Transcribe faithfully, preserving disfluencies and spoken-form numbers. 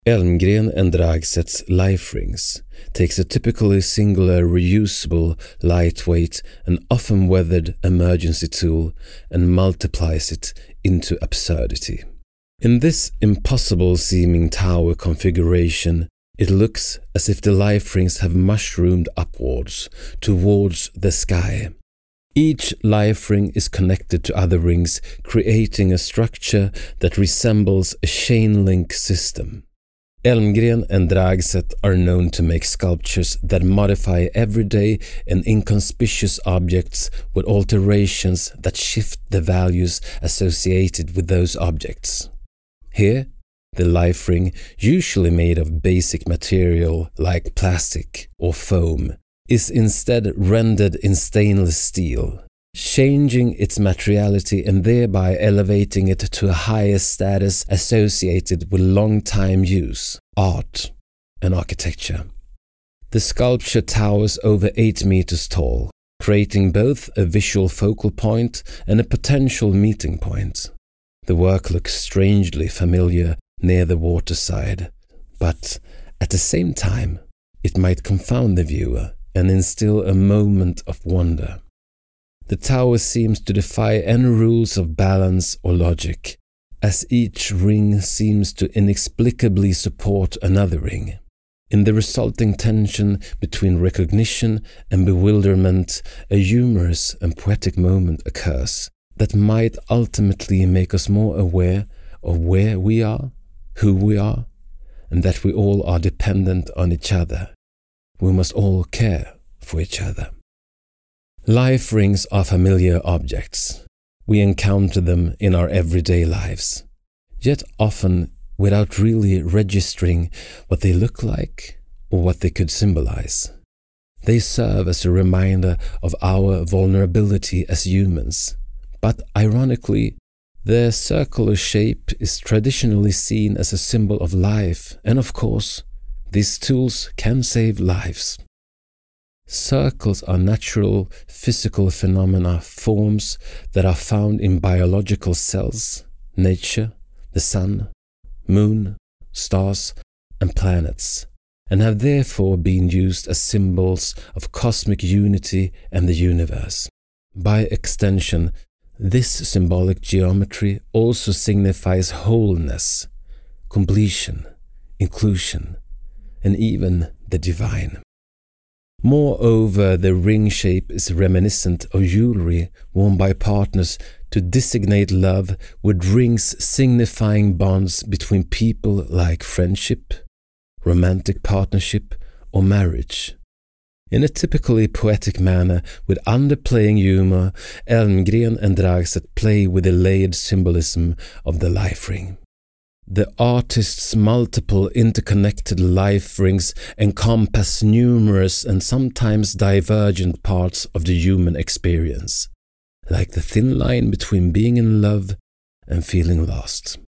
Elmgren and Dragset's life rings takes a typically singular, reusable, lightweight and often weathered emergency tool and multiplies it into absurdity. In this impossible-seeming tower configuration, it looks as if the life rings have mushroomed upwards, towards the sky. Each life ring is connected to other rings, creating a structure that resembles a chain link system. Elmgren and Dragset are known to make sculptures that modify everyday and inconspicuous objects with alterations that shift the values associated with those objects. Here, the life ring, usually made of basic material like plastic or foam, is instead rendered in stainless steel, changing its materiality and thereby elevating it to a higher status associated with long-time use, art, and architecture. The sculpture towers over eight meters tall, creating both a visual focal point and a potential meeting point. The work looks strangely familiar near the waterside, but at the same time, it might confound the viewer and instill a moment of wonder. The tower seems to defy any rules of balance or logic, as each ring seems to inexplicably support another ring. In the resulting tension between recognition and bewilderment, a humorous and poetic moment occurs that might ultimately make us more aware of where we are, who we are, and that we all are dependent on each other. We must all care for each other. Life rings are familiar objects. We encounter them in our everyday lives, yet often without really registering what they look like or what they could symbolize. They serve as a reminder of our vulnerability as humans, but ironically, their circular shape is traditionally seen as a symbol of life, and of course, these tools can save lives. Circles are natural physical phenomena, forms that are found in biological cells, nature, the sun, moon, stars, and planets, and have therefore been used as symbols of cosmic unity and the universe. By extension, this symbolic geometry also signifies wholeness, completion, inclusion, and even the divine. Moreover, the ring shape is reminiscent of jewelry worn by partners to designate love, with rings signifying bonds between people like friendship, romantic partnership, or marriage. In a typically poetic manner, with underplaying humor, Elmgren and Dragset play with the layered symbolism of the life ring. The artist's multiple interconnected life rings encompass numerous and sometimes divergent parts of the human experience, like the thin line between being in love and feeling lost.